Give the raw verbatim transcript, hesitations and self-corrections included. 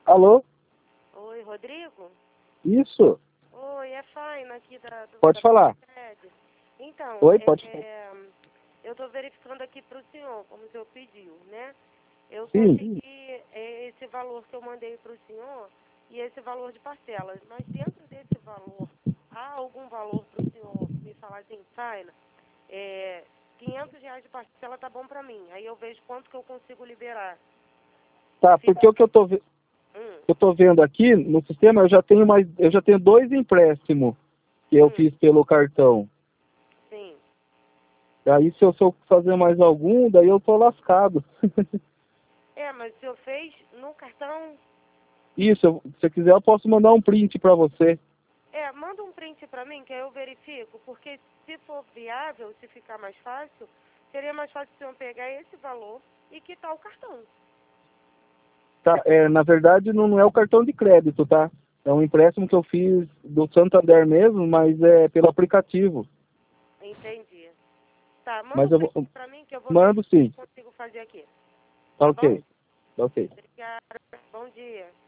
Alô? Oi, Rodrigo? Isso. Oi, é Faina aqui da... Do, Pode da falar. Sede. Então, Oi, é, pode falar. é, eu estou verificando aqui para o senhor, como o senhor pediu, né? Eu Sim. consegui é, esse valor que eu mandei para o senhor e esse valor de parcelas. Mas dentro desse valor, há algum valor para o senhor me falar assim, Faina, é, quinhentos reais de parcela tá bom para mim. Aí eu vejo quanto que eu consigo liberar. Tá, Fica... porque o que eu tô, ve Hum, eu tô vendo aqui no sistema, eu já tenho mais, eu já tenho dois empréstimos que eu hum, fiz pelo cartão. sim. Aí se eu sou fazer mais algum, daí eu tô lascado. É, mas o senhor fez no cartão... Isso, eu- se você quiser eu posso mandar um print para você. É, manda um print para mim que aí eu verifico, porque se for viável, se ficar mais fácil, seria mais fácil o senhor pegar esse valor e quitar o cartão. Tá, é, na verdade não, não é o cartão de crédito, tá? É um empréstimo que eu fiz do Santander mesmo, mas é pelo aplicativo. Entendi. Tá, manda Mas um eu vou, print para mim que eu vou mando verificar o sim. que eu consigo fazer aqui. Tá Tá bom? ok. Tá ok. Obrigada. Bom dia.